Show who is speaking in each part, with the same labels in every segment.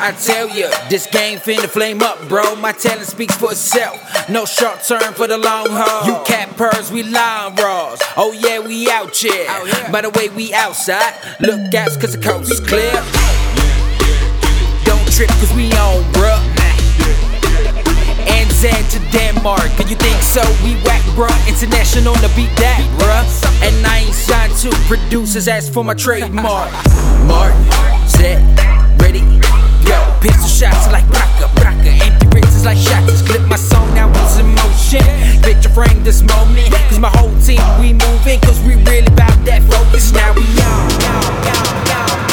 Speaker 1: I tell ya, this game finna flame up, bro. My talent speaks for itself. No short term for the long haul. You cat purrs, we line raws. Oh yeah, we out here. By the way, we outside. Look out, cause the coast is clear. Don't trip, cause we on, bruh. NZ to Denmark, and you think so? We whack, bruh. International to beat that, bruh. And I ain't signed to producers, ask for my trademark. Mark, set, ready, go. Pistol shots like Braca, Braca. Empty rings like shots. Clip my song now with some motion. Picture frame this moment, cause my whole team, we moving. Cause we really about that focus. Now we on.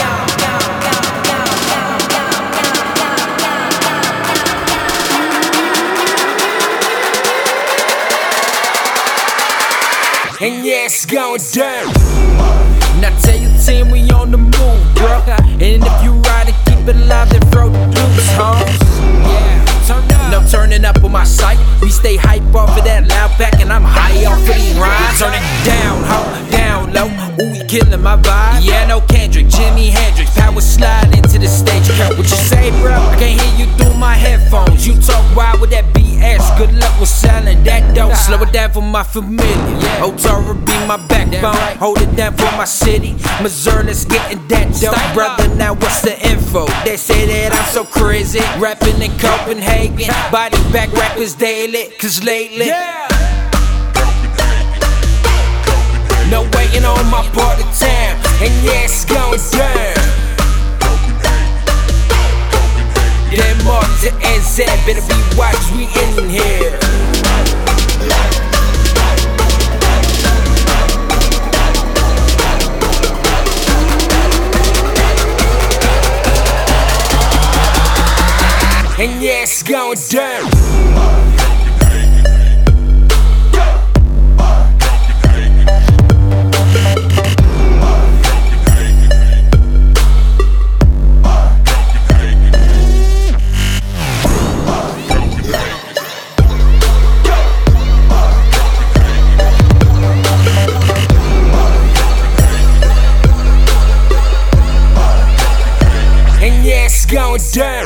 Speaker 1: And yeah, it's going down. Now tell your team we on the move, bro. And if you ride and keep it alive, then throw the blues, homes. No turning up on my site. We stay hype off of that loud pack, and I'm high off of these rhymes. Turn it down, ho, down low. Ooh, you killing my vibe. Yeah, no Kendrick, Jimi Hendrix. Power slide into the stage. What you say, bro? I can't hear you through my headphones. You talk wild with that BS. Good luck with selling that dope. Slow it down for my familiar. Otara be my backbone. Hold it down for my city. Missouri's getting that dope. Brother, now what's the info? They say that I'm so crazy. Rapping in Copenhagen. Body back rappers daily. Cause lately no waiting on my part of town. And yeah, it's going down. Denmark to NZ, better be watched, we in here. And yeah, it's going down. And yeah, it's going down.